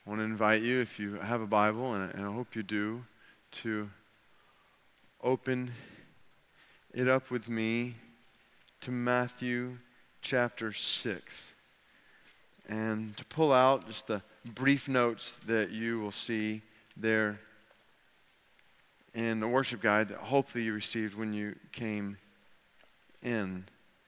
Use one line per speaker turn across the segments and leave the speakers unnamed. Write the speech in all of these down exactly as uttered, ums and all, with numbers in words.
I want to invite you, if you have a Bible, and, and I hope you do, to open it up with me to Matthew chapter six. And to pull out just the brief notes that you will see there in the worship guide that hopefully you received when you came in.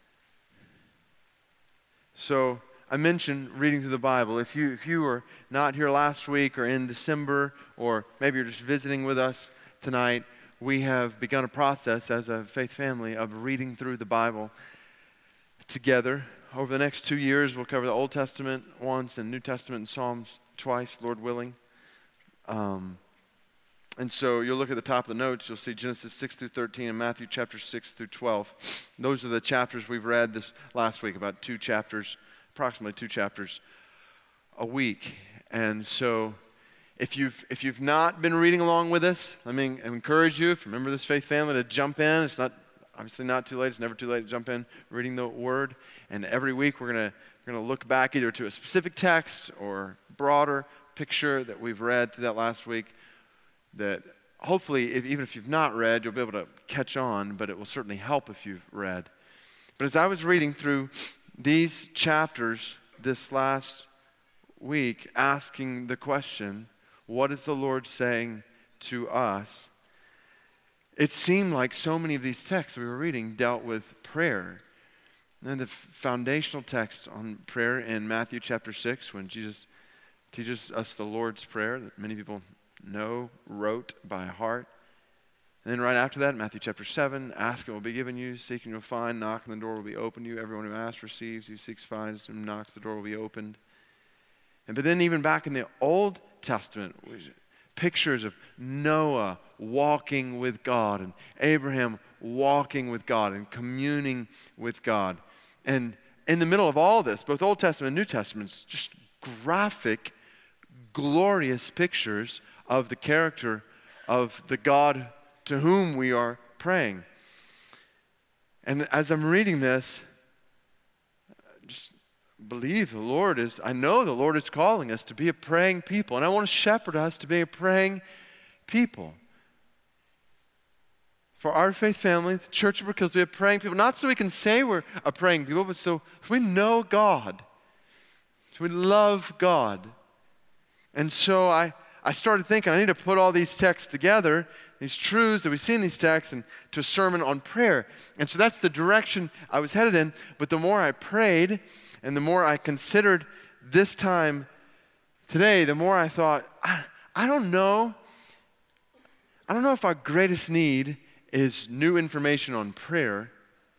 So, I mentioned reading through the Bible. If you if you were not here last week or in December, or maybe you're just visiting with us tonight, we have begun a process as a faith family of reading through the Bible together. Over the next two years, we'll cover the Old Testament once and New Testament and Psalms twice, Lord willing. Um, and so you'll look at the top of the notes, you'll see Genesis six through thirteen and Matthew chapter six through twelve. Those are the chapters we've read this last week, about two chapters approximately two chapters a week. And so if you've if you've not been reading along with us, let me encourage you, if you remember this faith family, to jump in. It's not obviously not too late. It's never too late to jump in reading the Word. And every week we're gonna we're gonna look back either to a specific text or broader picture that we've read through that last week, that hopefully, if, even if you've not read, you'll be able to catch on, but it will certainly help if you've read. But as I was reading through these chapters this last week, asking the question, what is the Lord saying to us? It seemed like so many of these texts we were reading dealt with prayer. And the foundational text on prayer in Matthew chapter six, when Jesus teaches us the Lord's Prayer that many people know, wrote by heart. And then right after that, Matthew chapter seven, ask and it will be given you, seek and you'll find, knock and the door will be opened to you. Everyone who asks receives, who seeks finds, and knocks the door will be opened. And but then even back in the Old Testament, pictures of Noah walking with God and Abraham walking with God and communing with God. And in the middle of all this, both Old Testament and New Testament, just graphic, glorious pictures of the character of the God to whom we are praying. And as I'm reading this, just believe the Lord is, I know the Lord is calling us to be a praying people. And I want to shepherd us to be a praying people. For our faith family, the church, because we are praying people, not so we can say we're a praying people, but so we know God. So we love God. And so I, I started thinking, I need to put all these texts together, these truths that we see in these texts, and to a sermon on prayer. And so that's the direction I was headed in. But the more I prayed and the more I considered this time today, the more I thought, I, I don't know. I don't know if our greatest need is new information on prayer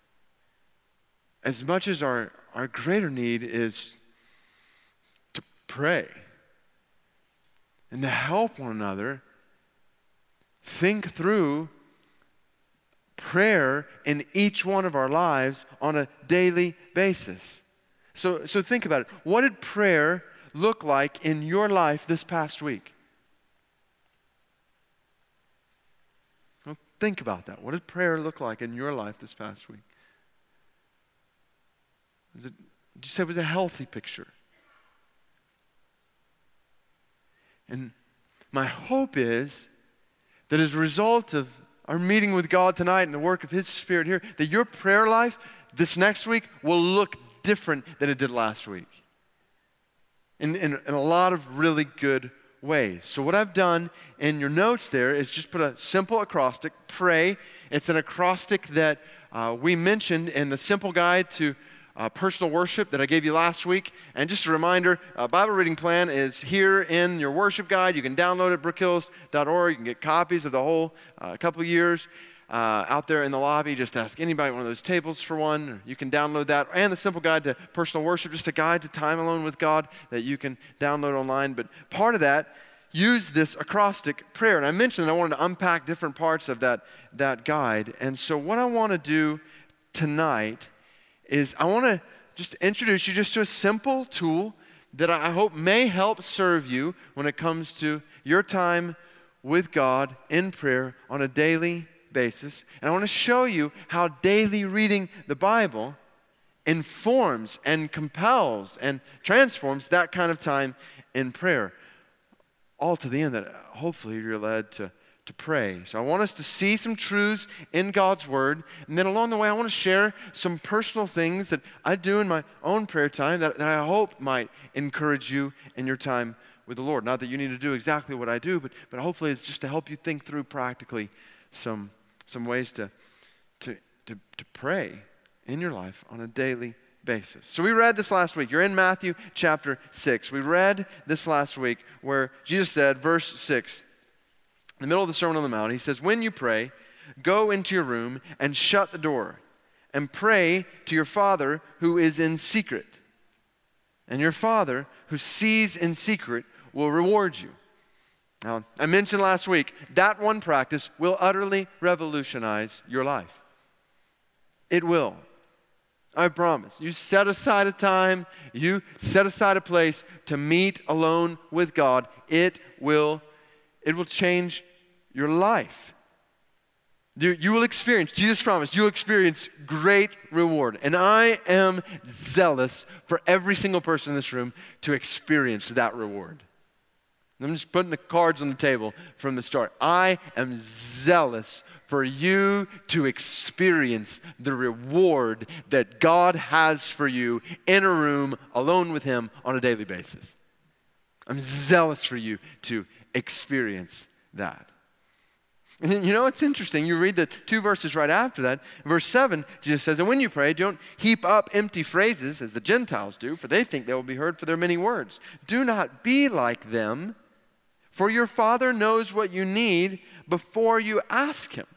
as much as our, our greater need is to pray and to help one another think through prayer in each one of our lives on a daily basis. So, so think about it. What did prayer look like in your life this past week? Well, think about that. What did prayer look like in your life this past week? Is it, did you say it was a healthy picture? And my hope is that as a result of our meeting with God tonight and the work of His Spirit here, that your prayer life this next week will look different than it did last week. In, in, in a lot of really good ways. So what I've done in your notes there is just put a simple acrostic, pray. It's an acrostic that uh, we mentioned in the simple guide to Uh, personal worship that I gave you last week. And just a reminder, uh, Bible reading plan is here in your worship guide. You can download it at brook hills dot org. You can get copies of the whole uh, couple years uh, out there in the lobby. Just ask anybody at one of those tables for one. You can download that. And the simple guide to personal worship, just a guide to time alone with God that you can download online. But part of that, use this acrostic prayer. And I mentioned that I wanted to unpack different parts of that, that guide. And so what I want to do tonight is I want to just introduce you just to a simple tool that I hope may help serve you when it comes to your time with God in prayer on a daily basis. And I want to show you how daily reading the Bible informs and compels and transforms that kind of time in prayer. all to the end that hopefully you're led to, to pray. So I want us to see some truths in God's Word, and then along the way I want to share some personal things that I do in my own prayer time that, that I hope might encourage you in your time with the Lord. Not that you need to do exactly what I do, but, but hopefully it's just to help you think through practically some, some ways to, to, to, to pray in your life on a daily basis. So we read this last week. You're in Matthew chapter six. We read this last week where Jesus said, verse six, in the middle of the Sermon on the Mount, he says, when you pray, go into your room and shut the door and pray to your Father who is in secret. And your Father who sees in secret will reward you. Now, I mentioned last week, that one practice will utterly revolutionize your life. It will. I promise. You set aside a time, you set aside a place to meet alone with God. It will, it will change your life. You, you will experience, Jesus promised, you'll experience great reward. And I am zealous for every single person in this room to experience that reward. I'm just putting the cards on the table from the start. I am zealous for you to experience the reward that God has for you in a room alone with Him on a daily basis. I'm zealous for you to experience that. And then, you know, it's interesting. You read the two verses right after that. In verse seven, Jesus says, and when you pray, don't heap up empty phrases as the Gentiles do, for they think they will be heard for their many words. Do not be like them, for your Father knows what you need before you ask Him.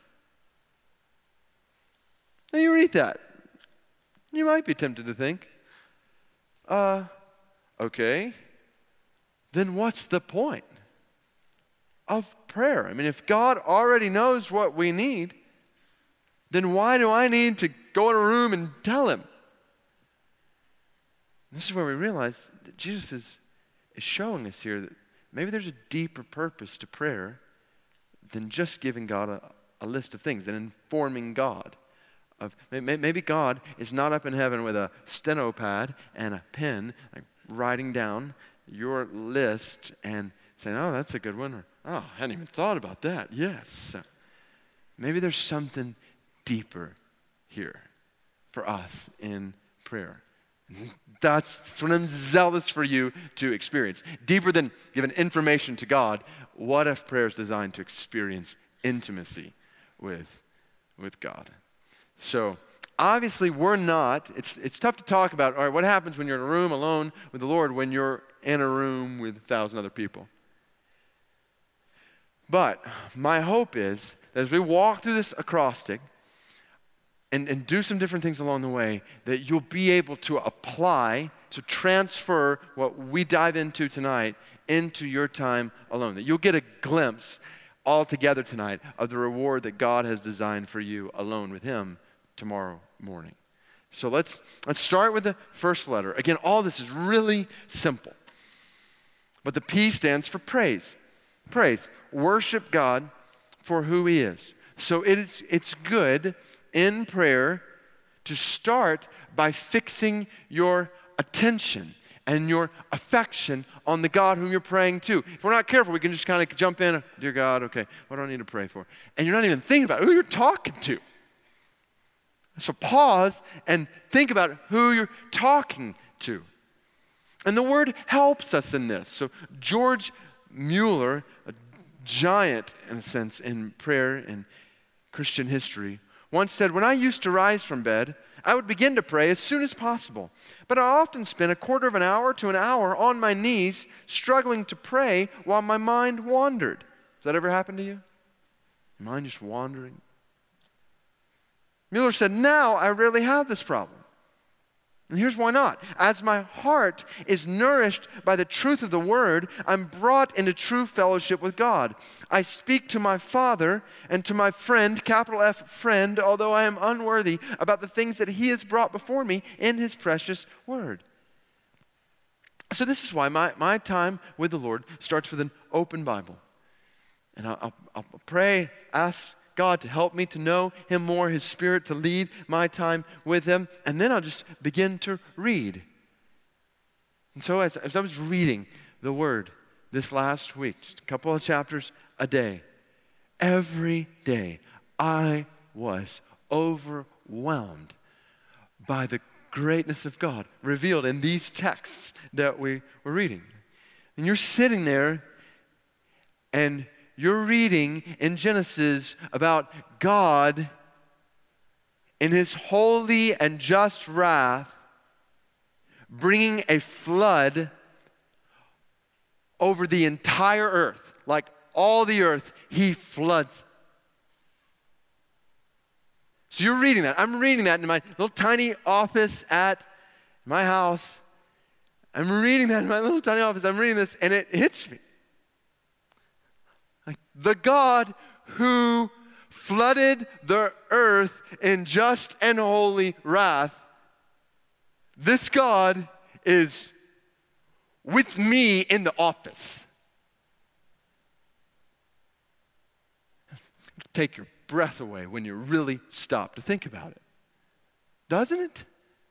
Now you read that. You might be tempted to think, uh, okay, then what's the point of prayer? I mean, if God already knows what we need, then why do I need to go in a room and tell Him? This is where we realize that Jesus is, is showing us here that maybe there's a deeper purpose to prayer than just giving God a, a list of things and informing God. Of, maybe God is not up in heaven with a steno pad and a pen, like writing down your list and saying, oh, that's a good one. Or, oh, I hadn't even thought about that. Yes. Maybe there's something deeper here for us in prayer. That's what I'm zealous for you to experience. Deeper than giving information to God, what if prayer is designed to experience intimacy with, with God? So, obviously, we're not, it's, it's tough to talk about, all right, what happens when you're in a room alone with the Lord when you're in a room with a thousand other people? But my hope is that as we walk through this acrostic and, and do some different things along the way, that you'll be able to apply, to transfer what we dive into tonight into your time alone. That you'll get a glimpse all together tonight of the reward that God has designed for you alone with Him tomorrow morning. So let's, let's start with the first letter. Again, all this is really simple. But the P stands for praise. Praise. Worship God for who He is. So it is, it's good in prayer to start by fixing your attention and your affection on the God whom you're praying to. If we're not careful, we can just kind of jump in, dear God, okay, what do I need to pray for? And you're not even thinking about who you're talking to. So pause and think about who you're talking to. And the Word helps us in this. So George Mueller, a giant in a sense in prayer and Christian history, once said, when I used to rise from bed, I would begin to pray as soon as possible. But I often spent a quarter of an hour to an hour on my knees struggling to pray while my mind wandered. Does that ever happen to you? Your mind just wandering? Mueller said, now I rarely have this problem. And here's why not. As my heart is nourished by the truth of the Word, I'm brought into true fellowship with God. I speak to my Father and to my friend, capital F friend, although I am unworthy, about the things that He has brought before me in His precious Word. So this is why my, my time with the Lord starts with an open Bible. And I'll, I'll, I'll pray, ask God to help me to know Him more, His Spirit to lead my time with Him, and then I'll just begin to read. And so as, as I was reading the Word this last week, just a couple of chapters a day, every day, I was overwhelmed by the greatness of God revealed in these texts that we were reading. And you're sitting there and you're reading in Genesis about God in his holy and just wrath bringing a flood over the entire earth. Like all the earth, he floods. So you're reading that. I'm reading that in my little tiny office at my house. I'm reading that in my little tiny office. I'm reading this, and it hits me. Like the God who flooded the earth in just and holy wrath, this God is with me in the office. Take your breath away when you really stop to think about it. Doesn't it?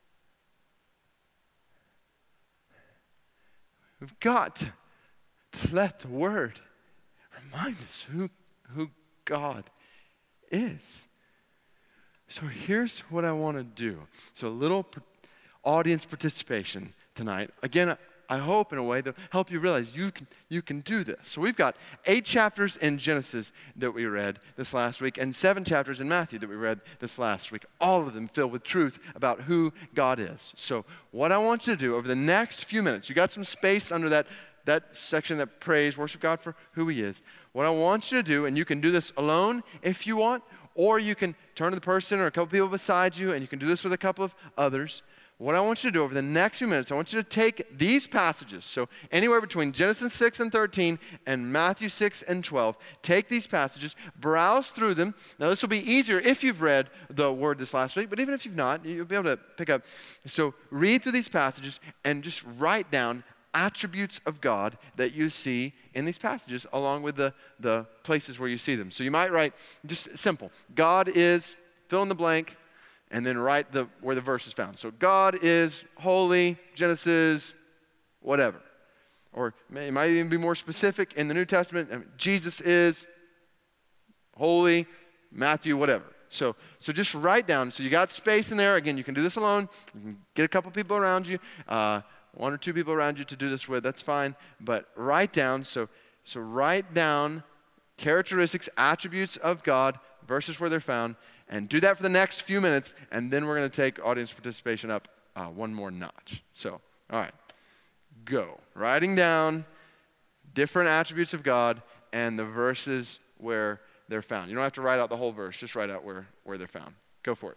We've got to let the Word remind us who, who God is. So here's what I want to do. So a little audience participation tonight. Again, I hope in a way that help you realize you can, you can do this. So we've got eight chapters in Genesis that we read this last week and seven chapters in Matthew that we read this last week, all of them filled with truth about who God is. So what I want you to do over the next few minutes, you got some space under that, that section that praise, worship God for who he is. What I want you to do, and you can do this alone if you want, or you can turn to the person or a couple people beside you, and you can do this with a couple of others. What I want you to do over the next few minutes, I want you to take these passages, so anywhere between Genesis six and thirteen and Matthew six and twelve, take these passages, browse through them. Now this will be easier if you've read the Word this last week, but even if you've not, you'll be able to pick up. So read through these passages and just write down attributes of God that you see in these passages along with the, the places where you see them. So you might write, just simple, God is, fill in the blank, and then write the where the verse is found. So God is holy, Genesis, whatever. Or it might even be more specific in the New Testament. I mean, Jesus is holy, Matthew, whatever. So, so just write down. So you got space in there. Again, you can do this alone. You can get a couple people around you, uh, one or two people around you to do this with. That's fine. But write down. So, so write down characteristics, attributes of God, verses where they're found. And do that for the next few minutes, and then we're going to take audience participation up uh, one more notch. So, all right, go. Writing down different attributes of God and the verses where they're found. You don't have to write out the whole verse. Just write out where, where they're found. Go for it.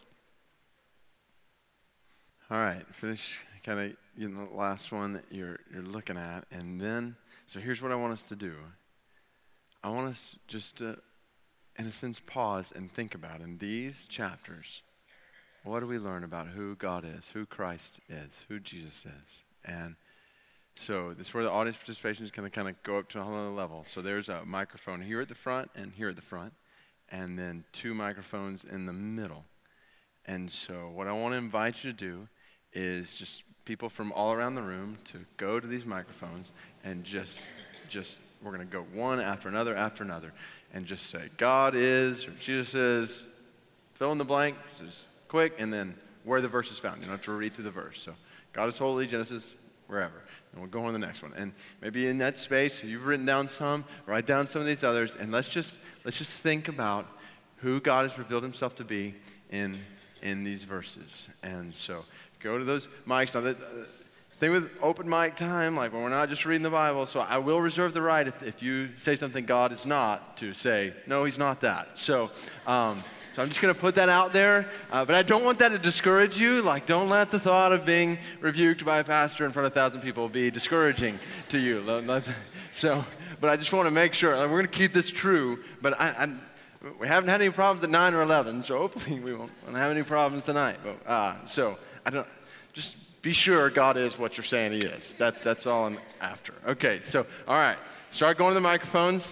All right, finish kind of you know, the last one that you're, you're looking at. And then, so here's what I want us to do. I want us just to, in a sense, pause and think about in these chapters, what do we learn about who God is, who Christ is, who Jesus is? And so this is where the audience participation is going to kind of go up to a whole other level. So there's a microphone here at the front and here at the front, and then two microphones in the middle. And so what I want to invite you to do is just people from all around the room to go to these microphones and just, just we're going to go one after another after another. And just say, God is, or Jesus is, fill in the blank, just quick, and then where the verse is found. You don't have to read through the verse. So, God is holy, Genesis, wherever. And we'll go on to the next one. And maybe in that space, you've written down some, write down some of these others, and let's just let's just think about who God has revealed himself to be in, in these verses. And so, go to those mics. Now, the uh, thing with open mic time, like when we're not just reading the Bible, so I will reserve the right if, if you say something God is not, to say, no, he's not that. So, um, so I'm just going to put that out there, uh, but I don't want that to discourage you. Like, don't let the thought of being rebuked by a pastor in front of a thousand people be discouraging to you. So, but I just want to make sure, like, we're going to keep this true, but I, I, we haven't had any problems at nine or eleven, so hopefully we won't, won't have any problems tonight. But, uh, so, I don't, just... be sure God is what you're saying he is. That's, that's all I'm after. Okay, so, all right. Start going to the microphones.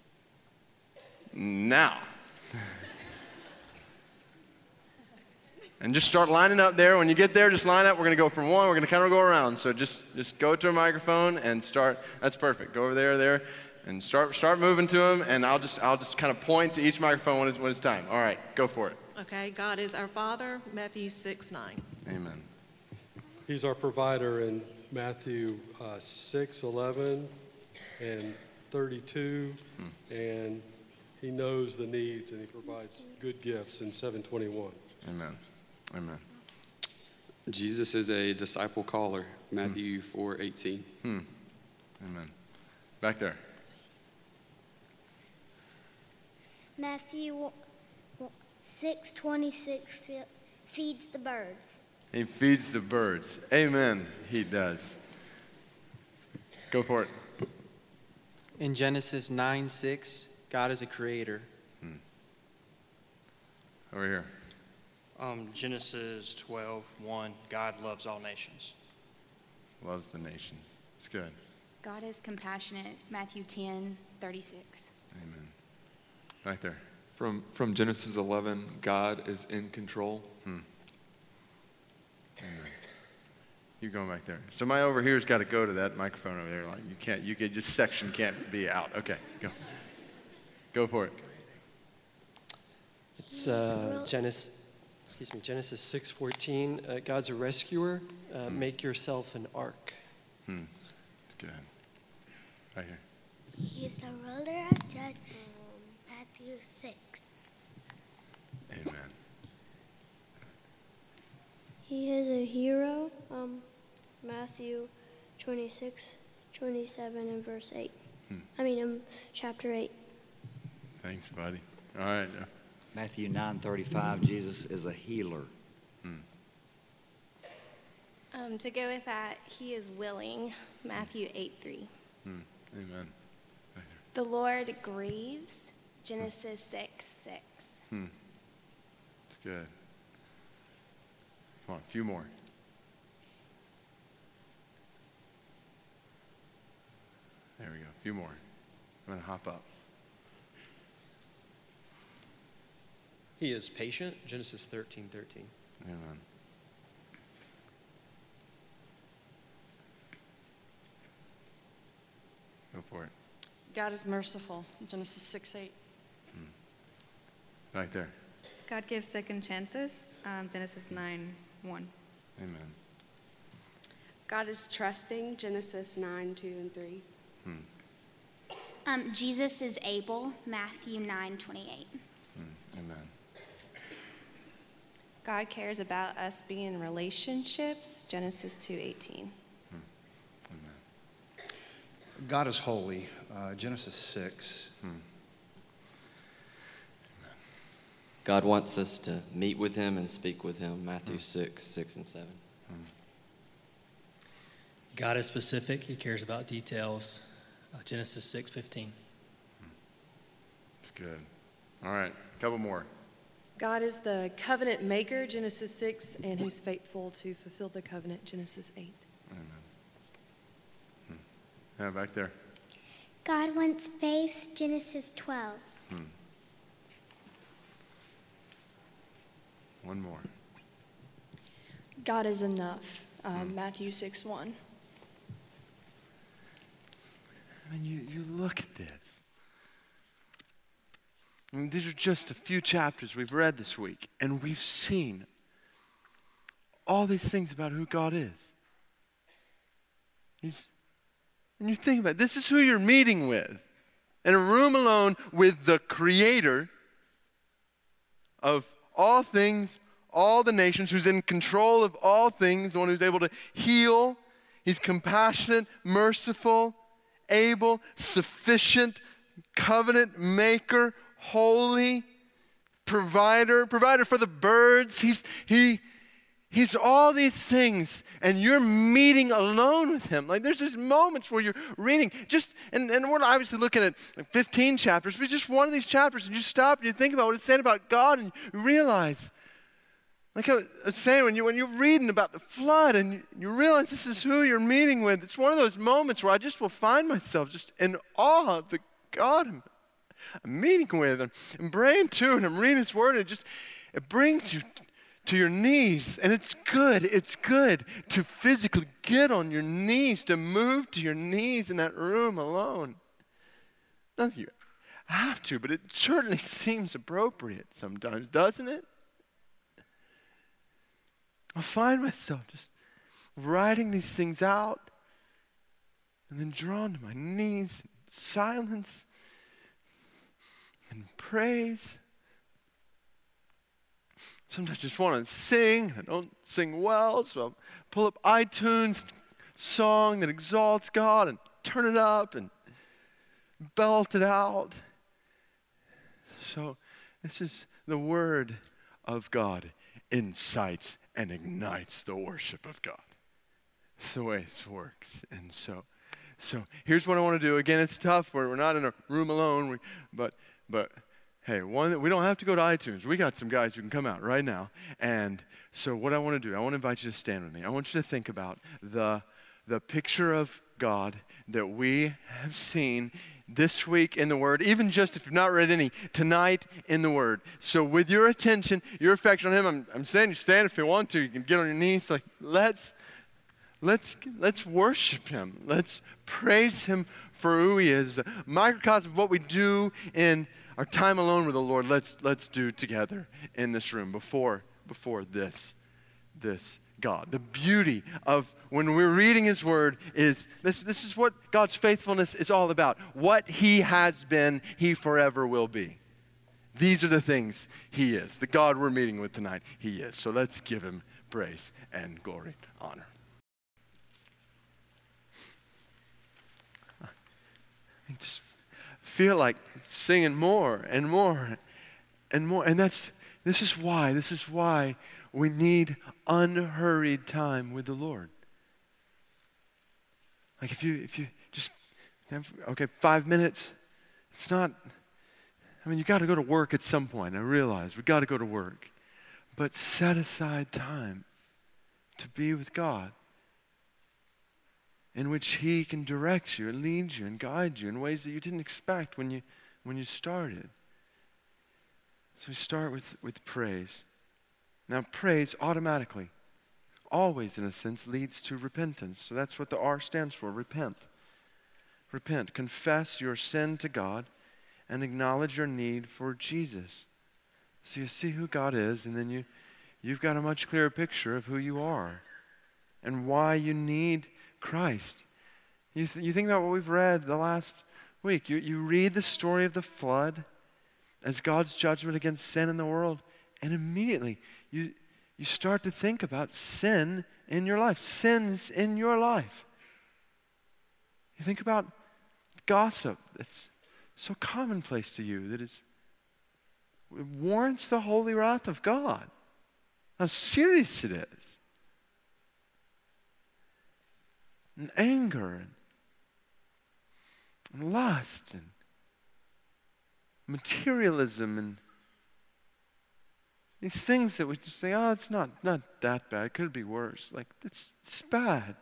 Now. And just start lining up there. When you get there, just line up. We're going to go from one. We're going to kind of go around. So just, just go to a microphone and start. That's perfect. Go over there, there, and start start moving to them. And I'll just I'll just kind of point to each microphone when it's, when it's time. All right, go for it.
Okay, God is our Father, Matthew six nine.
Amen.
He's our provider in Matthew uh, six eleven and thirty-two, hmm. and he knows the needs and he provides good gifts in seven twenty-one.
Amen. Amen.
Jesus is a disciple caller, Matthew four eighteen.
Hmm. Amen. Back there.
Matthew six twenty-six feeds the birds.
He feeds the birds. Amen. He does. Go for it.
In Genesis nine six, God is a creator.
Hmm. Over here.
Um, Genesis twelve one, God loves all nations.
Loves the nations. It's good.
God is compassionate, Matthew ten thirty-six.
Amen. Right there.
From from Genesis eleven, God is in control.
Hmm. Amen. You going back there. Somebody over here's got to go to that microphone over there. Like you can't. You can. This section can't be out. Okay, go. Go for it.
It's uh, Genesis. Excuse me, Genesis six fourteen, uh, God's a rescuer. Uh,
hmm.
Make yourself an ark.
Hmm. That's good. Right here.
He is the ruler of judge. Matthew six.
Amen.
He is a hero. Um, Matthew twenty-six, twenty-seven, and verse eight. Hmm. I mean, um, chapter eight.
Thanks, buddy. All right.
Matthew nine thirty-five, Jesus is a healer.
Hmm.
Um, to go with that, he is willing, Matthew eight three.
Hmm. Amen.
The Lord grieves, Genesis six six.
Hmm. That's good. Come on, a few more. There we go, a few more. I'm going to hop up.
He is patient, Genesis thirteen thirteen.
Amen. Go for it.
God is merciful, Genesis six eight.
Hmm. Right there.
God gives second chances, um, Genesis nine one.
Amen.
God is trusting, Genesis nine two and three.
Hmm.
Um, Jesus is able, Matthew nine twenty-eight.
Hmm. Amen.
God cares about us being in relationships, Genesis two eighteen.
Hmm. Amen.
God is holy, uh, Genesis six.
Hmm.
God wants us to meet with him and speak with him, Matthew six, six and seven.
Hmm.
God is specific. He cares about details, uh, Genesis six fifteen.
That's good. All right, a couple more.
God is the covenant maker, Genesis six, and he's faithful to fulfill the covenant, Genesis eight.
Amen. Hmm. Yeah, back there.
God wants faith, Genesis twelve.
Hmm. One more.
God is enough, uh,
Hmm.
Matthew six one.
I mean, you, you look at this. I mean, these are just a few chapters we've read this week, and we've seen all these things about who God is. He's, and you think about it, this is who you're meeting with. In a room alone with the Creator of all things, all the nations, who's in control of all things, the one who's able to heal. He's compassionate, merciful, able, sufficient, covenant maker, holy, provider, provider for the birds. He's, he, he's all these things, and you're meeting alone with him. Like there's just moments where you're reading, just, and, and we're obviously looking at like fifteen chapters, but just one of these chapters, and you stop and you think about what it's saying about God, and you realize, like I was saying, when, you, when you're reading about the flood and you, you realize this is who you're meeting with, it's one of those moments where I just will find myself just in awe of the God I'm, I'm meeting with and, and praying to, and I'm reading his word, and it just, it brings you to your knees. And it's good, it's good to physically get on your knees, to move to your knees in that room alone. Not that you have to, but it certainly seems appropriate sometimes, doesn't it? I find myself just writing these things out and then drawn to my knees in silence and praise. Sometimes I just want to sing. I don't sing well, so I'll pull up iTunes, song that exalts God, and turn it up and belt it out. So this is the word of God, incites and ignites the worship of God. It's the way it works. And so, so here's what I want to do. Again, it's tough. We're, we're not in a room alone, we, but but. Hey, one, we don't have to go to iTunes. We got some guys who can come out right now. And so what I want to do, I want to invite you to stand with me. I want you to think about the, the picture of God that we have seen this week in the Word, even just if you've not read any, tonight in the Word. So with your attention, your affection on Him, I'm, I'm saying you stand if you want to. You can get on your knees. Like, let's, let's, let's worship Him. Let's praise Him for who He is. A microcosm of what we do in our time alone with the Lord, let's let's do together in this room before before this this God. The beauty of when we're reading His Word is this this is what God's faithfulness is all about. What He has been, He forever will be. These are the things He is. The God we're meeting with tonight, He is. So let's give Him praise and glory, honor. I just feel like singing more and more and more. And that's this is why, this is why we need unhurried time with the Lord. Like if you if you just have, okay, five minutes, it's not, I mean, you got to go to work at some point. I realize we got to go to work. But set aside time to be with God, in which He can direct you and lead you and guide you in ways that you didn't expect when you when you started. So we start with, with praise. Now praise automatically, always in a sense, leads to repentance. So that's what the R stands for, repent. Repent, confess your sin to God and acknowledge your need for Jesus. So you see who God is, and then you, you've got a much clearer picture of who you are and why you need Christ. You, th- you think about what we've read the last week. You, you read the story of the flood as God's judgment against sin in the world, and immediately you, you start to think about sin in your life, sins in your life. You think about gossip that's so commonplace to you that it's, it warrants the holy wrath of God. How serious it is. And anger and, and lust and materialism and these things that we just say, oh, it's not, not that bad. It could be worse. Like, it's, it's bad.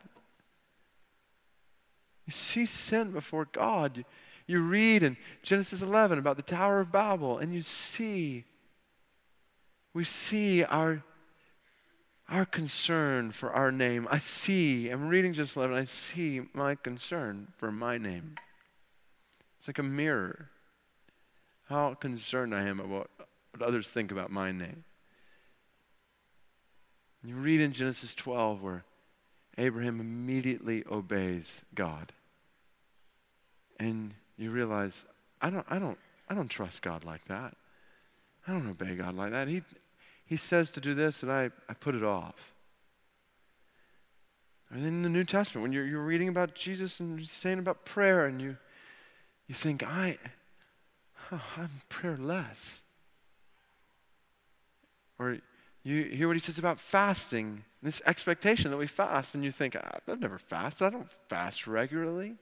You see sin before God. You, you read in Genesis eleven about the Tower of Babel, and you see, we see our Our concern for our name. I see, I'm reading Genesis eleven, I see my concern for my name. It's like a mirror. How concerned I am about what others think about my name. You read in Genesis twelve where Abraham immediately obeys God. And you realize, I don't, I don't, I don't trust God like that. I don't obey God like that. He He says to do this, and I, I put it off. And then in the New Testament, when you're, you're reading about Jesus and he's saying about prayer, and you you think, I, oh, I'm prayerless. Or you hear what he says about fasting, this expectation that we fast, and you think, I've never fasted. I don't fast regularly.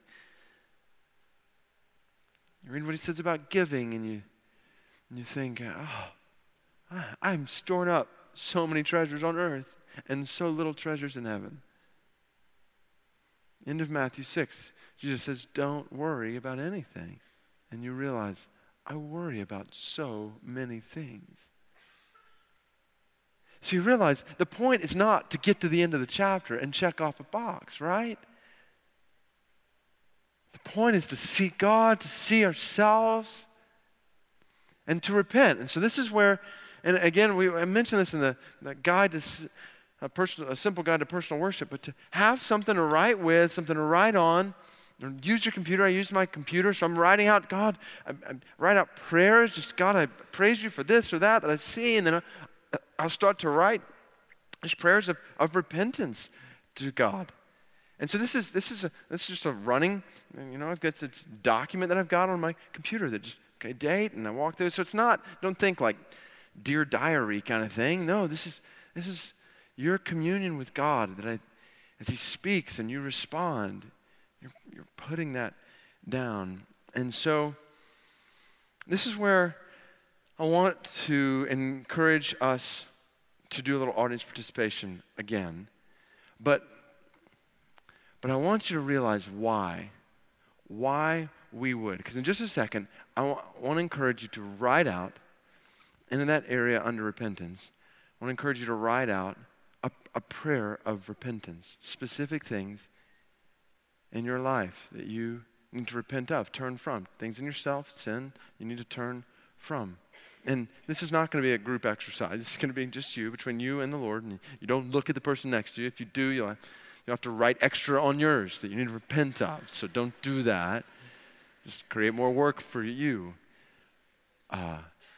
You read what he says about giving, and you, and you think, oh, I'm storing up so many treasures on earth and so little treasures in heaven. End of Matthew six, Jesus says, don't worry about anything. And you realize, I worry about so many things. So you realize the point is not to get to the end of the chapter and check off a box, right? The point is to see God, to see ourselves, and to repent. And so this is where, and again, we I mentioned this in the, the guide to a, personal, a simple guide to personal worship, but to have something to write with, something to write on. Use your computer. I use my computer, so I'm writing out, God, I, I write out prayers. Just, God, I praise you for this or that that I see, and then I, I'll start to write these prayers of, of repentance to God. And so this is this is a, this is just a running, you know, I've got this document that I've got on my computer that just, okay, date, and I walk through. So it's not, don't think like Dear Diary kind of thing. No, this is this is your communion with God that I, as He speaks and you respond, you're, you're putting that down. And so this is where I want to encourage us to do a little audience participation again. But, but I want you to realize why. Why we would. Because in just a second, I want, I want to encourage you to write out, and in that area under repentance, I want to encourage you to write out a, a prayer of repentance. Specific things in your life that you need to repent of, turn from. Things in yourself, sin, you need to turn from. And this is not going to be a group exercise. This is going to be just you, between you and the Lord. And you don't look at the person next to you. If you do, you'll have, you'll have to write extra on yours that you need to repent of. So don't do that. Just create more work for you. Uh,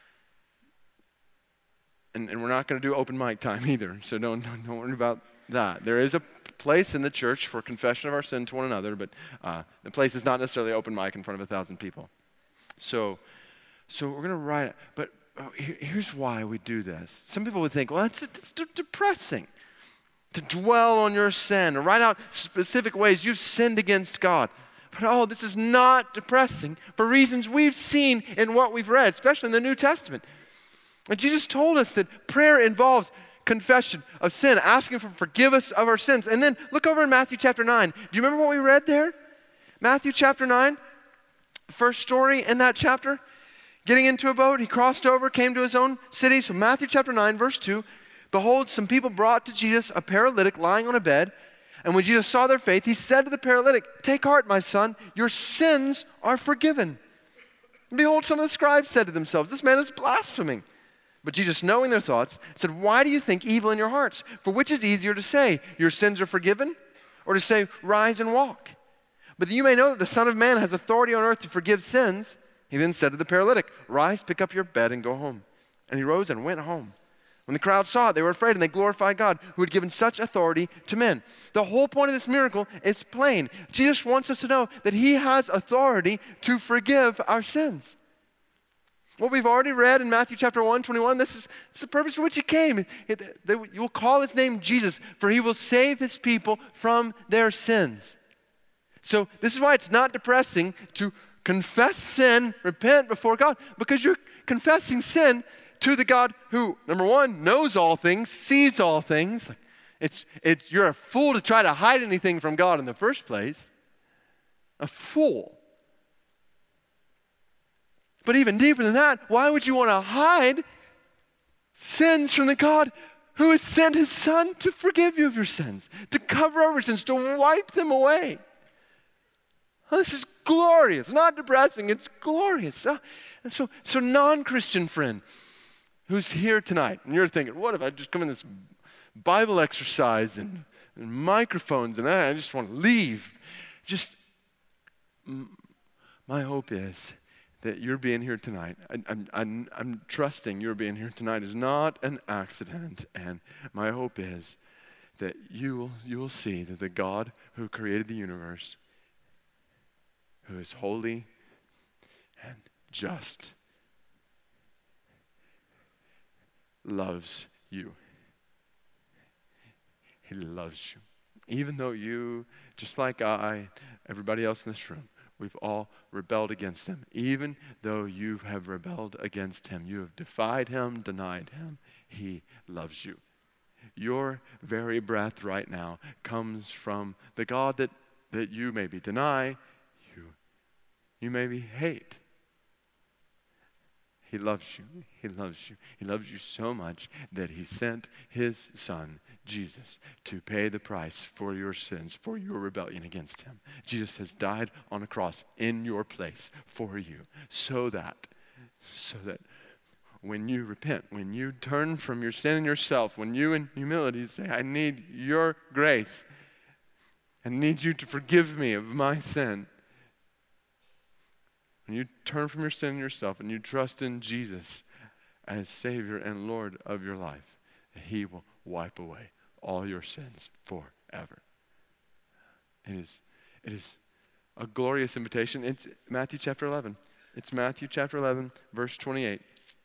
and, and we're not going to do open mic time either. So don't, don't, don't worry about that. There is a place in the church for confession of our sin to one another, but uh, the place is not necessarily open mic in front of a thousand people. So... So we're going to write it, but oh, here's why we do this. Some people would think, well, it's, it's depressing to dwell on your sin, and write out specific ways you've sinned against God. But oh, this is not depressing for reasons we've seen in what we've read, especially in the New Testament. And Jesus told us that prayer involves confession of sin, asking for forgiveness of our sins. And then look over in Matthew chapter nine. Do you remember what we read there? Matthew chapter nine, first story in that chapter. Getting into a boat, he crossed over, came to his own city. So Matthew chapter nine, verse two, behold, some people brought to Jesus a paralytic lying on a bed. And when Jesus saw their faith, he said to the paralytic, take heart, my son, your sins are forgiven. And behold, some of the scribes said to themselves, this man is blaspheming. But Jesus, knowing their thoughts, said, why do you think evil in your hearts? For which is easier to say, your sins are forgiven, or to say, rise and walk? But that you may know that the Son of Man has authority on earth to forgive sins. He then said to the paralytic, rise, pick up your bed, and go home. And he rose and went home. When the crowd saw it, they were afraid, and they glorified God, who had given such authority to men. The whole point of this miracle is plain. Jesus wants us to know that He has authority to forgive our sins. What we've already read in Matthew chapter one, twenty-one, this is, this is the purpose for which He came. It, it, they, you will call His name Jesus, for He will save His people from their sins. So this is why it's not depressing to confess sin, repent before God, because you're confessing sin to the God who, number one, knows all things, sees all things. It's, it's, you're a fool to try to hide anything from God in the first place. A fool. But even deeper than that, why would you want to hide sins from the God who has sent His Son to forgive you of your sins, to cover over sins, to wipe them away? Oh, this is glorious. Not depressing, it's glorious. Uh, and so, so non-Christian friend who's here tonight, and you're thinking, what if I just come in this Bible exercise and, and microphones and I, I just want to leave? Just, m- my hope is that you're being here tonight. I, I'm, I'm, I'm trusting you're being here tonight is not an accident, and my hope is that you'll, you'll see that the God who created the universe, who is holy and just, loves you. He loves you. Even though you, just like I, everybody else in this room, we've all rebelled against Him. Even though you have rebelled against Him, you have defied Him, denied Him, He loves you. Your very breath right now comes from the God that, that you maybe deny, you maybe hate. He loves you. He loves you. He loves you so much that he sent his son, Jesus, to pay the price for your sins, for your rebellion against him. Jesus has died on a cross in your place for you so that, so that when you repent, when you turn from your sin and yourself, when you in humility say, I need your grace, I need you to forgive me of my sin. When you turn from your sin and yourself and you trust in Jesus as Savior and Lord of your life, he will wipe away all your sins forever. It is, it is a glorious invitation. It's Matthew chapter eleven. It's Matthew chapter eleven, verse twenty-eight.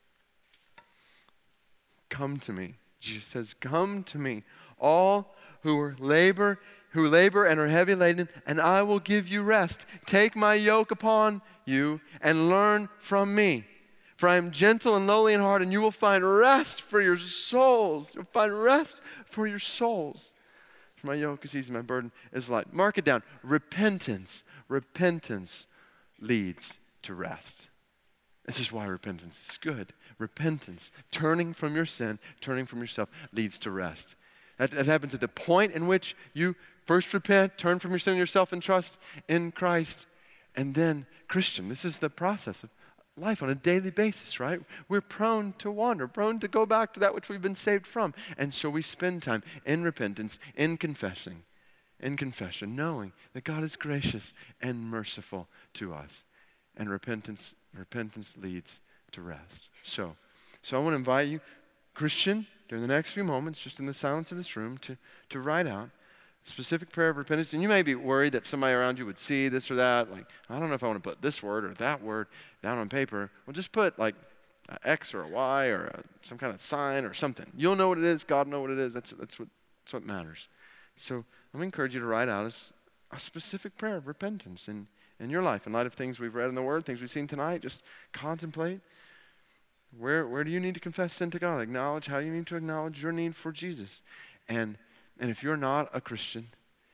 Come to me. Jesus says, come to me, all who are labor, who labor and are heavy laden, and I will give you rest. Take my yoke upon you and learn from me. For I am gentle and lowly in heart, and you will find rest for your souls. You'll find rest for your souls. For my yoke is easy, my burden is light. Mark it down. Repentance. Repentance leads to rest. This is why repentance is good. Repentance, turning from your sin, turning from yourself, leads to rest. That, that happens at the point in which you first repent, turn from your sin and yourself, and trust in Christ. And then, Christian, this is the process of life on a daily basis, right? We're prone to wander, prone to go back to that which we've been saved from. And so we spend time in repentance, in confessing, in confession, knowing that God is gracious and merciful to us. And repentance, repentance leads to rest. So, so I want to invite you, Christian, during the next few moments, just in the silence of this room, to, to write out a specific prayer of repentance. And you may be worried that somebody around you would see this or that. Like, I don't know if I want to put this word or that word down on paper. Well, just put like an X or a Y or a, some kind of sign or something. You'll know what it is. God will know what it is. That's, that's, what, that's what matters. So I'm encourage you to write out a, a specific prayer of repentance in, in your life. In light of things we've read in the Word, things we've seen tonight, just contemplate. Where, where do you need to confess sin to God? Acknowledge how you need to acknowledge your need for Jesus. And, and if you're not a Christian,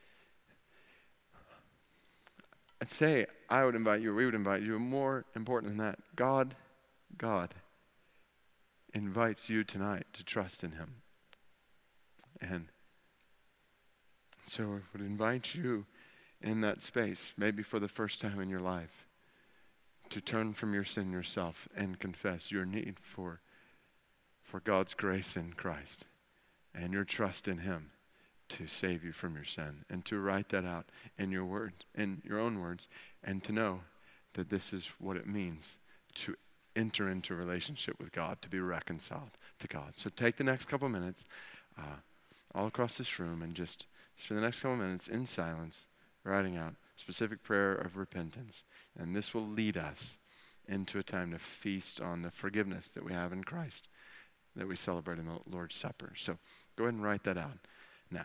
I'd say I would invite you, or we would invite you, more important than that, God, God invites you tonight to trust in him. And so I would invite you in that space, maybe for the first time in your life, to turn from your sin yourself and confess your need for, for God's grace in Christ and your trust in him to save you from your sin, and to write that out in your word, in your own words, and to know that this is what it means to enter into a relationship with God, to be reconciled to God. So take the next couple minutes uh, all across this room and just spend the next couple minutes in silence writing out specific prayer of repentance. And this will lead us into a time to feast on the forgiveness that we have in Christ, that we celebrate in the Lord's Supper. So go ahead and write that out now.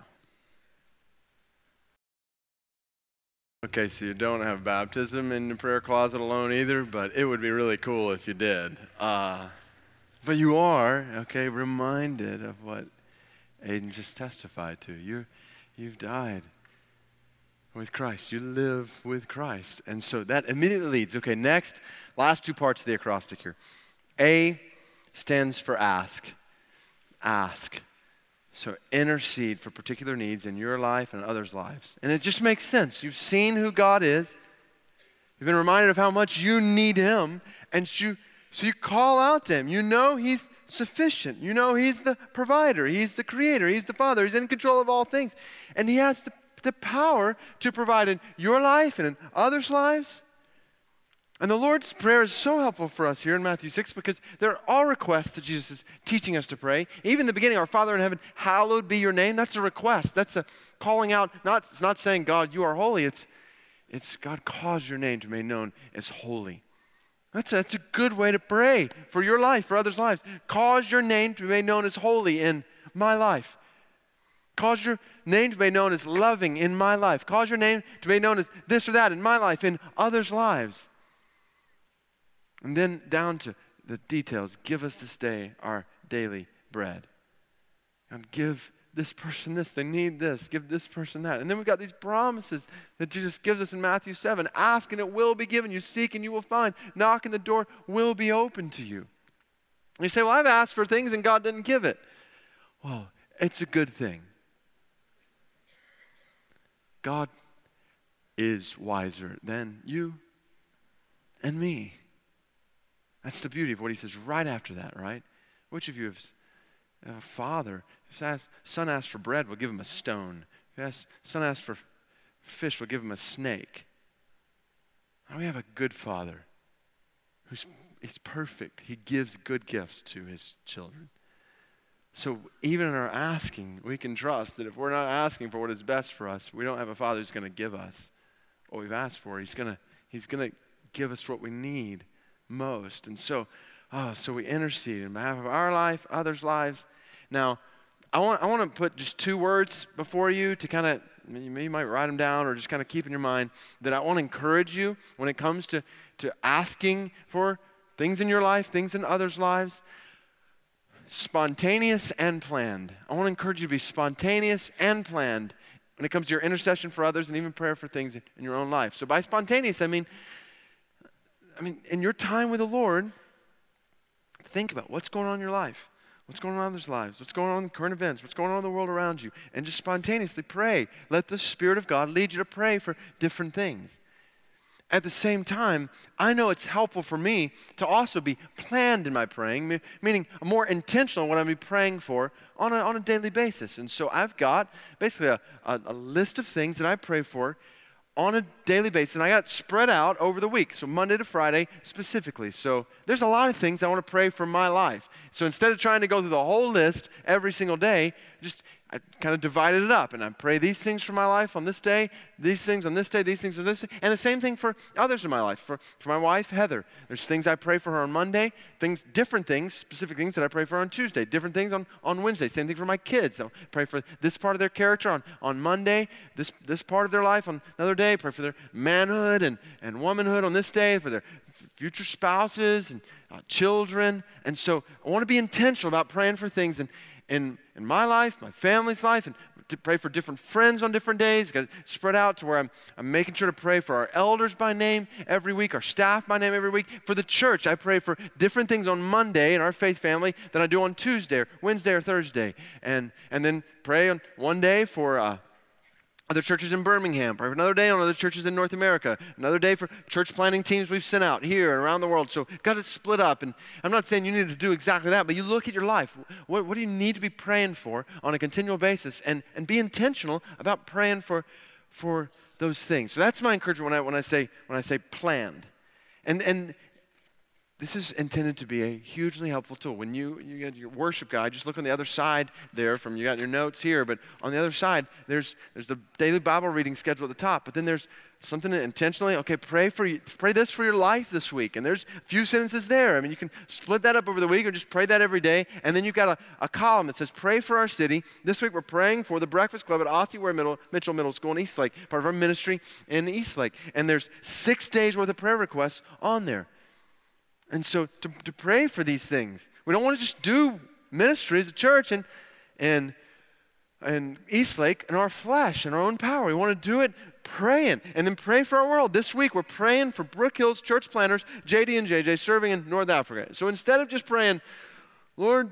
Okay, so you don't have baptism in the prayer closet alone either, but it would be really cool if you did. Uh, but you are, okay, reminded of what Aiden just testified to. You're, you've died with Christ. You live with Christ. And so that immediately leads. Okay, next, last two parts of the acrostic here. A stands for ask. Ask. So intercede for particular needs in your life and others' lives. And it just makes sense. You've seen who God is. You've been reminded of how much you need him. And you, so you call out to him. You know he's sufficient. You know he's the provider. He's the creator. He's the father. He's in control of all things. And he has the the power to provide in your life and in others' lives. And the Lord's Prayer is so helpful for us here in Matthew six because there are all requests that Jesus is teaching us to pray. Even in the beginning, our Father in heaven, hallowed be your name. That's a request. That's a calling out. Not, it's not saying, God, you are holy. It's, it's God, cause your name to be made known as holy. That's a, that's a good way to pray for your life, for others' lives. Cause your name to be made known as holy in my life. Cause your name to be known as loving in my life. Cause your name to be known as this or that in my life, in others' lives. And then down to the details. Give us this day our daily bread. And give this person this. They need this. Give this person that. And then we've got these promises that Jesus gives us in Matthew seven. Ask and it will be given you. Seek and you will find. Knock and the door will be open to you. You say, well, I've asked for things and God didn't give it. Well, it's a good thing. God is wiser than you and me. That's the beauty of what he says right after that, right? Which of you have a father, if his son asks for bread, we'll give him a stone. If his son asks for fish, we'll give him a snake. Now we have a good father who's he's perfect. He gives good gifts to his children. So even in our asking, we can trust that if we're not asking for what is best for us, we don't have a father who's going to give us what we've asked for. He's going to he's going to give us what we need most. And so, oh, so we intercede on behalf of our life, others' lives. Now, I want I want to put just two words before you to kind of, you might write them down or just kind of keep in your mind, that I want to encourage you when it comes to, to asking for things in your life, things in others' lives. Spontaneous and planned. I want to encourage you to be spontaneous and planned when it comes to your intercession for others and even prayer for things in your own life. So by spontaneous, I mean, I mean, in your time with the Lord, think about what's going on in your life. What's going on in others' lives? What's going on in current events? What's going on in the world around you? And just spontaneously pray. Let the Spirit of God lead you to pray for different things. At the same time, I know it's helpful for me to also be planned in my praying, meaning more intentional in what I'm be praying for on a, on a daily basis. And so I've got basically a, a, a list of things that I pray for on a daily basis, and I got it spread out over the week, so Monday to Friday specifically. So there's a lot of things I want to pray for my life. So instead of trying to go through the whole list every single day, just I kind of divided it up, and I pray these things for my life on this day, these things on this day, these things on this day, and the same thing for others in my life. For, for my wife, Heather, there's things I pray for her on Monday, things, different things, specific things that I pray for her on Tuesday, different things on, on Wednesday, same thing for my kids. I'll pray for this part of their character on, on Monday, this, this part of their life on another day, pray for their manhood and, and womanhood on this day, for their future spouses and uh, children. And so I want to be intentional about praying for things and in, in my life, my family's life, and to pray for different friends on different days. Got it spread out to where I'm, I'm making sure to pray for our elders by name every week, our staff by name every week. For the church, I pray for different things on Monday in our faith family than I do on Tuesday or Wednesday or Thursday. And, and then pray on one day for uh, other churches in Birmingham, pray for another day on other churches in North America, another day for church planning teams we've sent out here and around the world. So got it split up. And I'm not saying you need to do exactly that, but you look at your life. What, what do you need to be praying for on a continual basis? And, and be intentional about praying for, for those things. So that's my encouragement when I, when I say, when I say planned. And, and this is intended to be a hugely helpful tool. When you, you get your worship guide, just look on the other side there from, you got your notes here, but on the other side, there's there's the daily Bible reading schedule at the top, but then there's something that intentionally, okay, pray for you, pray this for your life this week, and there's a few sentences there. I mean, you can split that up over the week or just pray that every day, and then you've got a, a column that says, pray for our city. This week we're praying for the Breakfast Club at Osseo Ware Middle, Mitchell Middle School in Eastlake, part of our ministry in Eastlake, and there's six days worth of prayer requests on there. And so to, to pray for these things. We don't want to just do ministry as a church and, and, and Eastlake in our flesh, in our own power. We want to do it praying and then pray for our world. This week we're praying for Brook Hills church planners, J D and J J, serving in North Africa. So instead of just praying, Lord,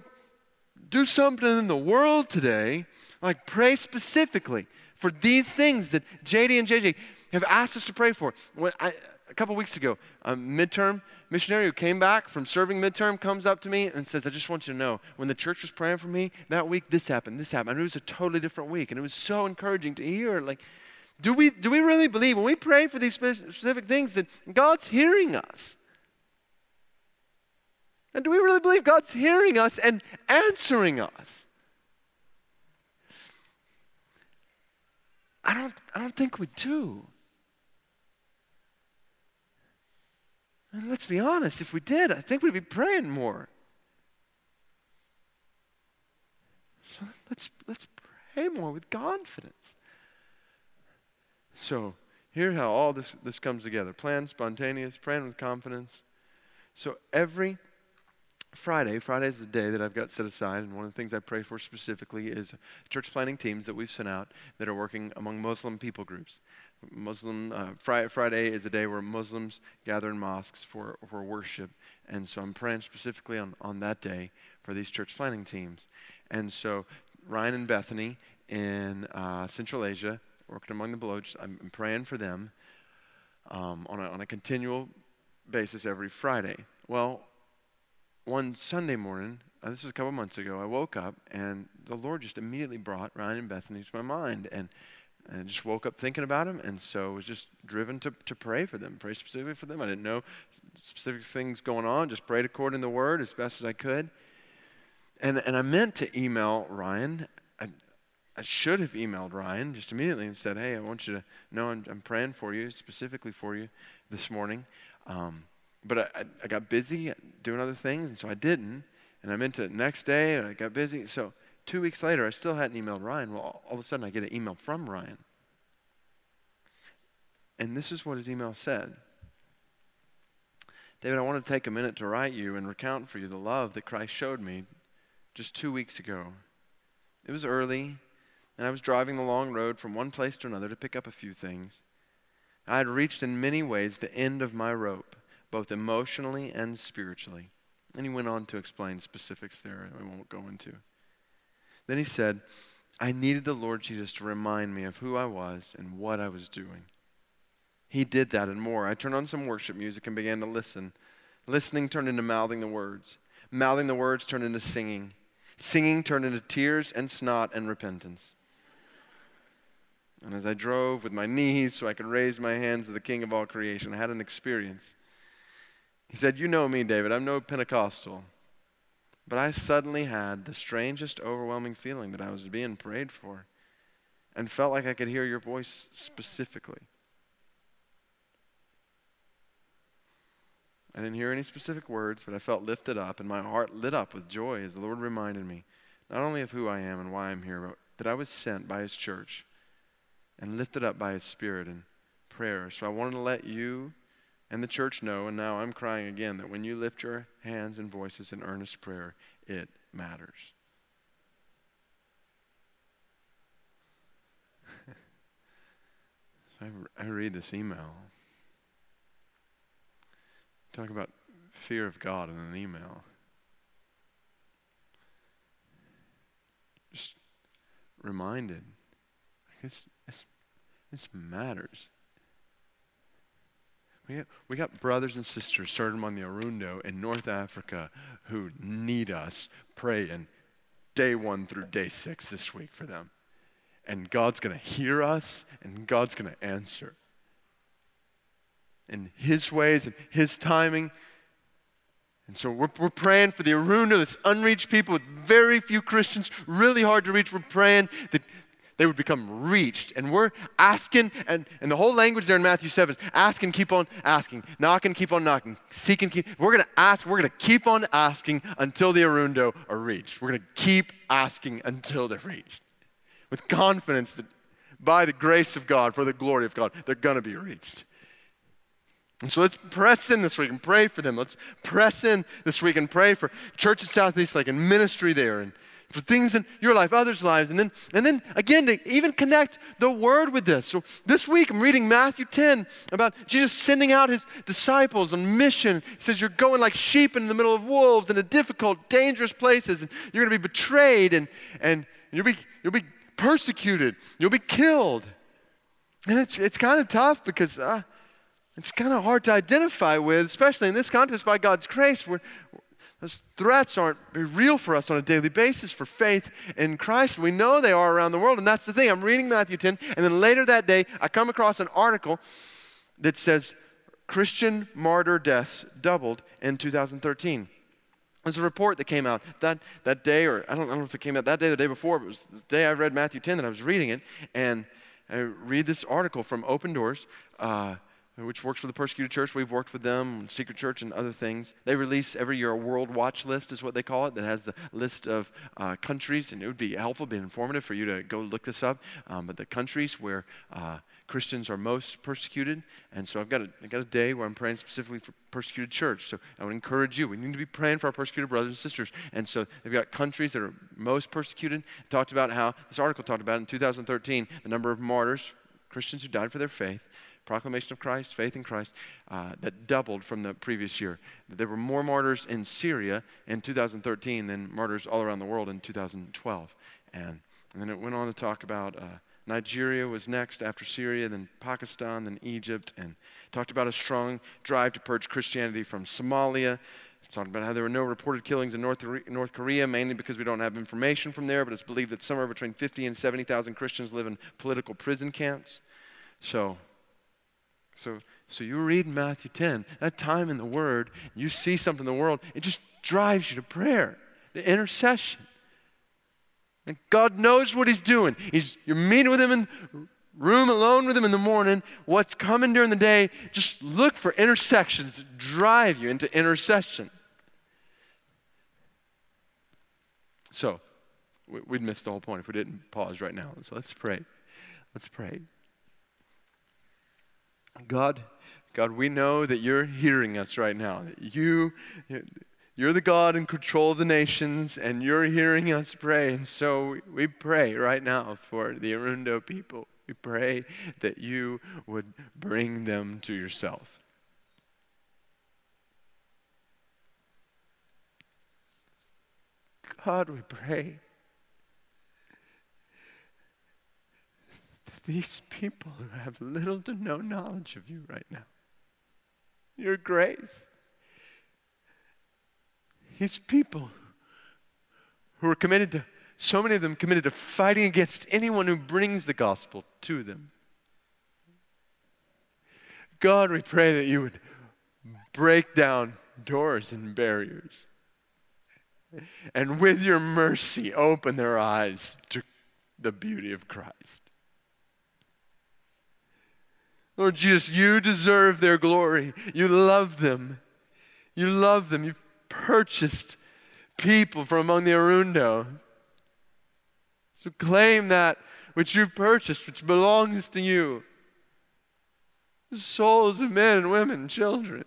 do something in the world today, like pray specifically for these things that J D and J J have asked us to pray for. When I, a couple weeks ago, a midterm missionary who came back from serving midterm comes up to me and says, I just want you to know, when the church was praying for me that week, this happened, this happened. And it was a totally different week. And it was so encouraging to hear. Like, do we, do we really believe when we pray for these specific things that God's hearing us? And do we really believe God's hearing us and answering us? I don't, I don't think we do. And let's be honest, if we did, I think we'd be praying more. So let's, let's pray more with confidence. So here's how all this, this comes together. Plan, spontaneous, praying with confidence. So every Friday, Friday is the day that I've got set aside, and one of the things I pray for specifically is church planning teams that we've sent out that are working among Muslim people groups. Muslim, uh, Friday, Friday is the day where Muslims gather in mosques for, for worship. And so I'm praying specifically on, on that day for these church planting teams. And so Ryan and Bethany in uh, Central Asia, working among the Baloch, I'm, I'm praying for them um, on, a, on a continual basis every Friday. Well, one Sunday morning, uh, this was a couple months ago, I woke up and the Lord just immediately brought Ryan and Bethany to my mind. And And I just woke up thinking about them, and so was just driven to, to pray for them, pray specifically for them. I didn't know specific things going on, just prayed according to the word as best as I could. And and I meant to email Ryan. I, I should have emailed Ryan just immediately and said, hey, I want you to know I'm, I'm praying for you, specifically for you this morning. Um, but I, I got busy doing other things, and so I didn't. And I meant to next day, and I got busy. So two weeks later, I still hadn't emailed Ryan. Well, all of a sudden, I get an email from Ryan. And this is what his email said. David, I want to take a minute to write you and recount for you the love that Christ showed me just two weeks ago. It was early, and I was driving the long road from one place to another to pick up a few things. I had reached in many ways the end of my rope, both emotionally and spiritually. And he went on to explain specifics there I won't go into. Then he said, I needed the Lord Jesus to remind me of who I was and what I was doing. He did that and more. I turned on some worship music and began to listen. Listening turned into mouthing the words. Mouthing the words turned into singing. Singing turned into tears and snot and repentance. And as I drove with my knees so I could raise my hands to the King of all creation, I had an experience. He said, you know me, David, I'm no Pentecostal. But I suddenly had the strangest, overwhelming feeling that I was being prayed for and felt like I could hear your voice specifically. I didn't hear any specific words, but I felt lifted up and my heart lit up with joy as the Lord reminded me not only of who I am and why I'm here, but that I was sent by His church and lifted up by His Spirit in prayer. So I wanted to let you and the church know, and now I'm crying again, that when you lift your hands and voices in earnest prayer, it matters. So I, I read this email. Talk about fear of God in an email. Just reminded, this, this, this matters. We got, we got brothers and sisters starting on the Arundo in North Africa who need us praying day one through day six this week for them. And God's going to hear us, and God's going to answer. In His ways and His timing. And so we're, we're praying for the Arundo, this unreached people with very few Christians, really hard to reach. We're praying that they would become reached. And we're asking, and, and the whole language there in Matthew seven is ask and keep on asking, knock and keep on knocking, seek and keep. We're going to ask, we're going to keep on asking until the Arundo are reached. We're going to keep asking until they're reached. With confidence that by the grace of God, for the glory of God, they're going to be reached. And so let's press in this week and pray for them. Let's press in this week and pray for Church at Southeast Lake and ministry there and for things in your life, others' lives. And then, and then again, to even connect the Word with this. So this week I'm reading Matthew ten about Jesus sending out His disciples on mission. He says you're going like sheep in the middle of wolves into difficult, dangerous places. And you're going to be betrayed and, and you'll be, you'll be persecuted. You'll be killed. And it's, it's kind of tough because uh, it's kind of hard to identify with, especially in this context by God's grace. We're, those threats aren't real for us on a daily basis for faith in Christ. We know they are around the world, and that's the thing. I'm reading Matthew ten, and then later that day, I come across an article that says Christian martyr deaths doubled in two thousand thirteen. There's a report that came out that, that day, or I don't, I don't know if it came out that day or the day before, but it was the day I read Matthew ten that I was reading it, and I read this article from Open Doors, uh, which works for the persecuted church. We've worked with them, Secret Church and other things. They release every year a world watch list is what they call it, that has the list of uh, countries, and it would be helpful, be informative for you to go look this up, um, but the countries where uh, Christians are most persecuted. And so I've got, a, I've got a day where I'm praying specifically for persecuted church. So I would encourage you, we need to be praying for our persecuted brothers and sisters. And so they've got countries that are most persecuted. It talked about how, this article talked about in two thousand thirteen, the number of martyrs Christians who died for their faith, proclamation of Christ, faith in Christ, uh, that doubled from the previous year. There were more martyrs in Syria in two thousand thirteen than martyrs all around the world in two thousand twelve. And, and then it went on to talk about uh, Nigeria was next after Syria, then Pakistan, then Egypt, and talked about a strong drive to purge Christianity from Somalia. It's talking about how there were no reported killings in North, North Korea, mainly because we don't have information from there, but it's believed that somewhere between fifty and seventy thousand Christians live in political prison camps. So, so, so you read Matthew ten, that time in the Word, you see something in the world, it just drives you to prayer, to intercession. And God knows what He's doing. He's, you're meeting with Him in the room alone with Him in the morning. What's coming during the day, just look for intersections that drive you into intercession. So, we'd miss the whole point if we didn't pause right now. So let's pray. Let's pray. God, God, we know that you're hearing us right now. You, you're the God in control of the nations, and you're hearing us pray. And so we pray right now for the Arundo people. We pray that you would bring them to yourself. God, we pray that these people who have little to no knowledge of you right now, your grace, these people who are committed to, so many of them committed to fighting against anyone who brings the gospel to them. God, we pray that you would break down doors and barriers, and with your mercy, open their eyes to the beauty of Christ. Lord Jesus, you deserve their glory. You love them. You love them. You've purchased people from among the Arundo. So claim that which you've purchased, which belongs to you. The souls of men and women and children.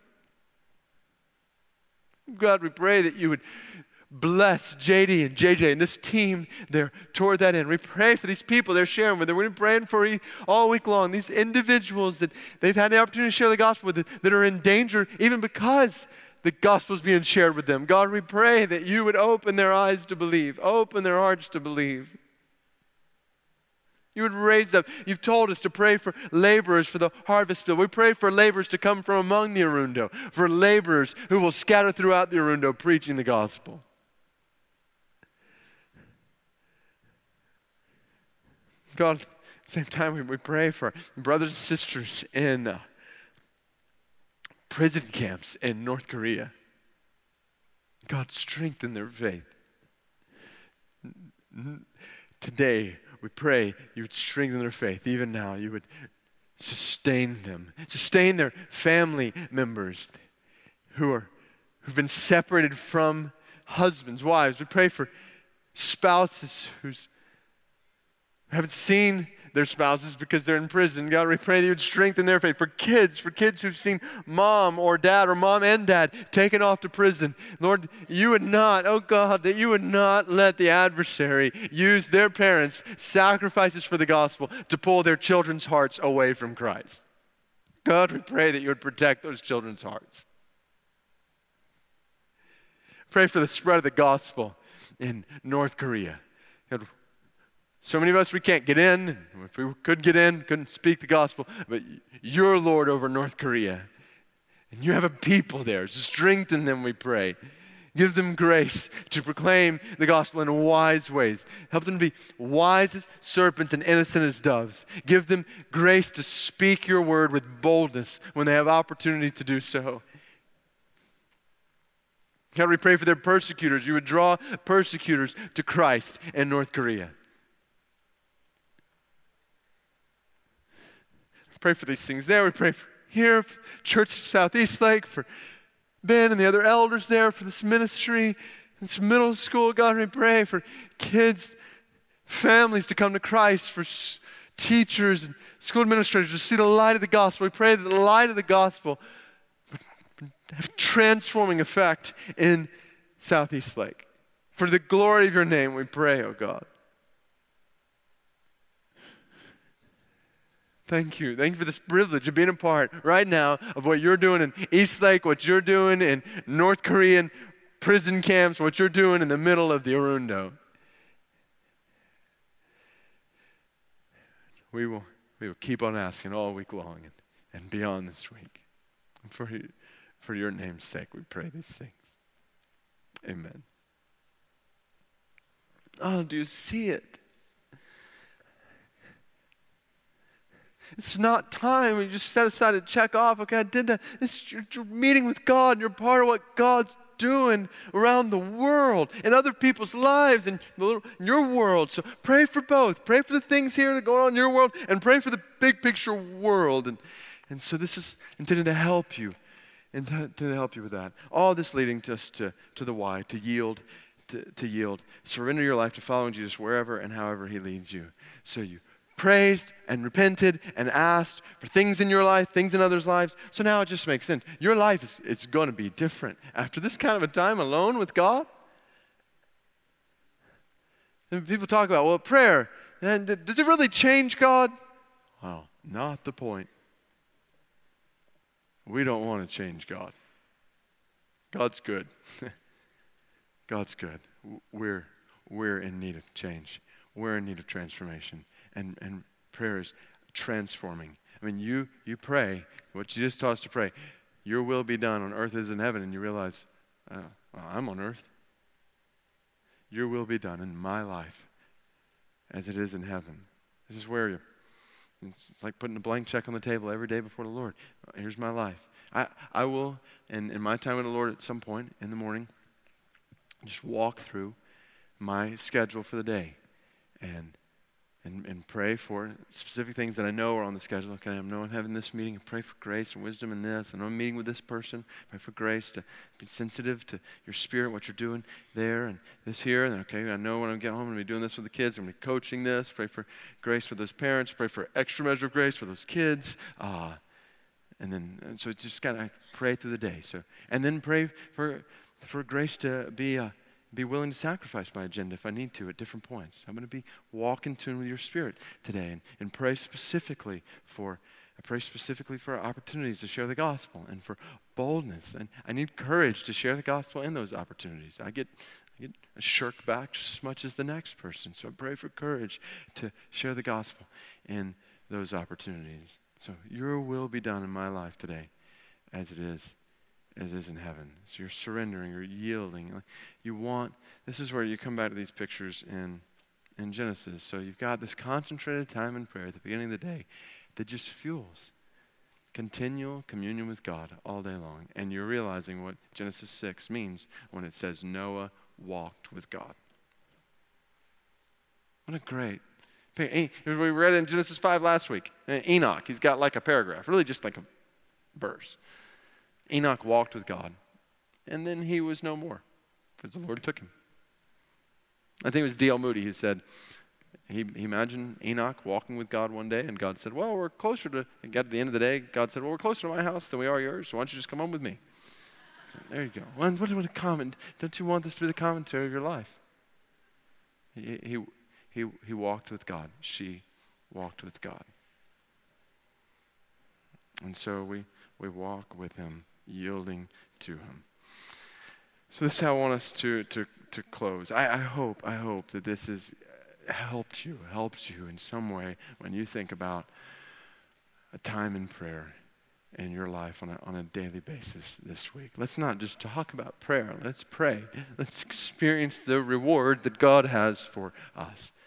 God, we pray that you would bless J D and J J and this team there toward that end. We pray for these people they're sharing with. We're praying for all week long, these individuals that they've had the opportunity to share the gospel with, that are in danger even because the gospel is being shared with them. God, we pray that you would open their eyes to believe, open their hearts to believe. You would raise up. You've told us to pray for laborers for the harvest field. We pray for laborers to come from among the Arundo, for laborers who will scatter throughout the Arundo preaching the gospel. God, at the same time, we, we pray for brothers and sisters in uh, prison camps in North Korea. God, strengthen their faith. Today, we pray you would strengthen their faith. Even now, you would sustain them. Sustain their family members who are, who've been separated from husbands, wives. We pray for spouses who's haven't seen their spouses because they're in prison. God, we pray that you would strengthen their faith. For kids, for kids who've seen mom or dad or mom and dad taken off to prison. Lord, you would not, oh God, that you would not let the adversary use their parents' sacrifices for the gospel to pull their children's hearts away from Christ. God, we pray that you would protect those children's hearts. Pray for the spread of the gospel in North Korea. God, so many of us, we can't get in. If we could get in, couldn't speak the gospel. But you're Lord over North Korea. And you have a people there. Strengthen them, we pray. Give them grace to proclaim the gospel in wise ways. Help them to be wise as serpents and innocent as doves. Give them grace to speak your word with boldness when they have opportunity to do so. God, we pray for their persecutors. You would draw persecutors to Christ in North Korea. Pray for these things there. We pray for here, for Church Southeast Lake, for Ben and the other elders there, for this ministry, this middle school. God, we pray for kids, families to come to Christ, for teachers and school administrators to see the light of the gospel. We pray that the light of the gospel would have a transforming effect in Southeast Lake. For the glory of your name, we pray, oh God. Thank you. Thank you for this privilege of being a part right now of what you're doing in Eastlake, what you're doing in North Korean prison camps, what you're doing in the middle of the Arundo. We will, we will keep on asking all week long and, and beyond this week. For, for your name's sake, we pray these things. Amen. Oh, do you see it? It's not time. You just set aside and check off. Okay, I did that. It's you're, you're meeting with God. You're part of what God's doing around the world in other people's lives and in your world. So pray for both. Pray for the things here that are going on in your world and pray for the big picture world. And, and so this is intended to help you and to, to help you with that. All this leading to us to, to the why, to yield, to, to yield. Surrender your life to following Jesus wherever and however he leads you. So you praised and repented and asked for things in your life, things in others' lives. So now it just makes sense. Your life is it's going to be different after this kind of a time alone with God. And people talk about, well, prayer, and does it really change God? Well, not the point. We don't want to change God. God's good. God's good. We're, we're in need of change. We're in need of transformation. And, and prayer is transforming. I mean, you you pray, what Jesus taught us to pray, your will be done on earth as in heaven, and you realize, oh, well, I'm on earth. Your will be done in my life as it is in heaven. This is where you, it's like putting a blank check on the table every day before the Lord. Here's my life. I, I will, in, in my time with the Lord at some point in the morning, just walk through my schedule for the day and And, and pray for specific things that I know are on the schedule. Okay, I know I'm having this meeting. I pray for grace and wisdom in this. I know I'm meeting with this person. Pray for grace to be sensitive to your spirit, what you're doing there and this here. And okay, I know when I get home, I'm going to be doing this with the kids. I'm going to be coaching this. Pray for grace for those parents. Pray for extra measure of grace for those kids. Uh, and then, and so just kind of pray through the day. So, and then pray for for grace to be a Be willing to sacrifice my agenda if I need to at different points. I'm going to be walk in tune with your spirit today and, and pray specifically for, I pray specifically for opportunities to share the gospel and for boldness. And I need courage to share the gospel in those opportunities. I get, I get a shirk back just as much as the next person. So I pray for courage to share the gospel in those opportunities. So your will be done in my life today as it is as it is in heaven. So you're surrendering, you're yielding. You want, this is where you come back to these pictures in, in Genesis. So you've got this concentrated time in prayer at the beginning of the day that just fuels continual communion with God all day long. And you're realizing what Genesis six means when it says Noah walked with God. What a great, we read it in Genesis five last week. Enoch, he's got like a paragraph, really just like a verse. Enoch walked with God, and then he was no more because the Lord took him. I think it was D L Moody who said, he, he imagined Enoch walking with God one day, and God said, well, we're closer to, and got to the end of the day, God said, well, we're closer to my house than we are yours, so why don't you just come home with me? So there you go. Well, what, what a comment. Don't you want this to be the commentary of your life? He, he, he, he walked with God. She walked with God. And so we, we walk with him, yielding to him. So this is how I want us to to to close. I, I hope, I hope that this has helped you, helped you in some way when you think about a time in prayer in your life on a, on a daily basis this week. Let's not just talk about prayer. Let's pray. Let's experience the reward that God has for us.